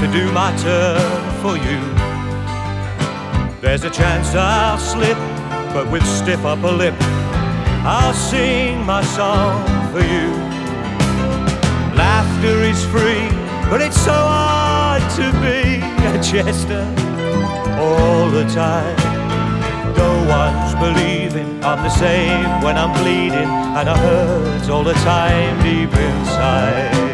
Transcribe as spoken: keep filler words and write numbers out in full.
to do my turn for you. There's a chance I'll slip, but with stiff upper lip I'll sing my song for you. Laughter is free, but it's so hard to be a jester all the time. No one's believing I'm the same when I'm bleeding, and it hurts all the time deep inside.